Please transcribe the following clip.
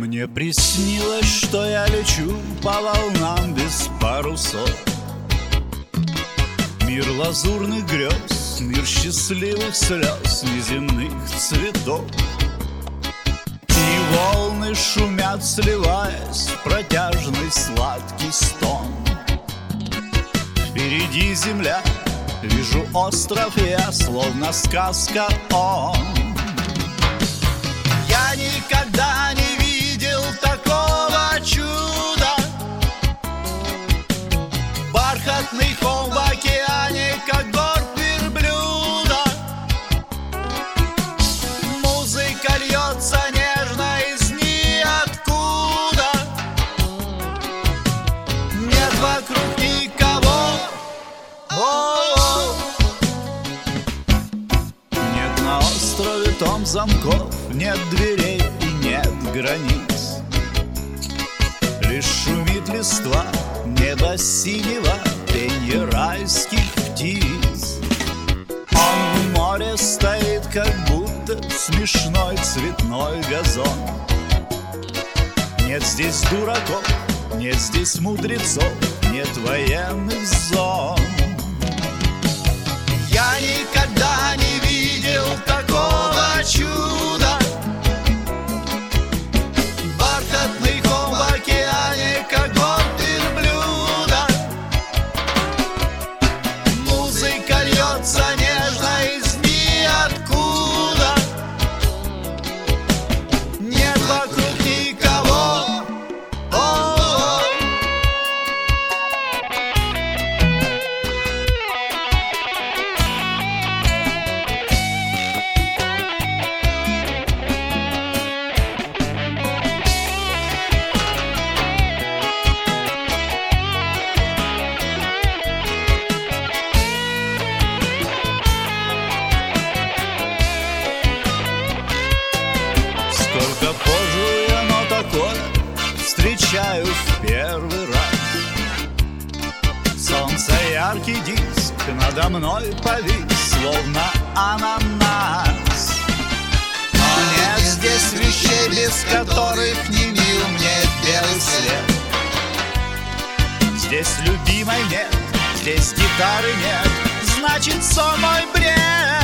Мне приснилось, что я лечу по волнам без парусов. Мир лазурных грез, мир счастливых слез, неземных цветов. И волны шумят, сливаясь в протяжный сладкий стон. Впереди земля, вижу остров я, словно сказка он. Я никогда не видел такого чуда. Бархатный холм в океане, как горб верблюда. Музыка льется нежно из ниоткуда. Нет вокруг никого. О-о-о. Нет на острове том замков, нет дверей и нет границ. Лишь шумит листва, небо синего, пенье райских птиц. Он в море стоит, как будто смешной цветной газон. Нет здесь дураков, нет здесь мудрецов, нет военных зон. Я никогда не видел такого чуда. Бархатный холм в океане, как горб верблюда. Музыка льется нежно из ниоткуда. Нет вокруг никого. О-о-о. Сколько позже я, но такое встречаю в первый раз. Солнце яркий диск надо мной повис, словно ананас. Но нет здесь вещей, без которых не мил мне белый свет. Здесь любимой нет, здесь гитары нет, значит сон мой бред.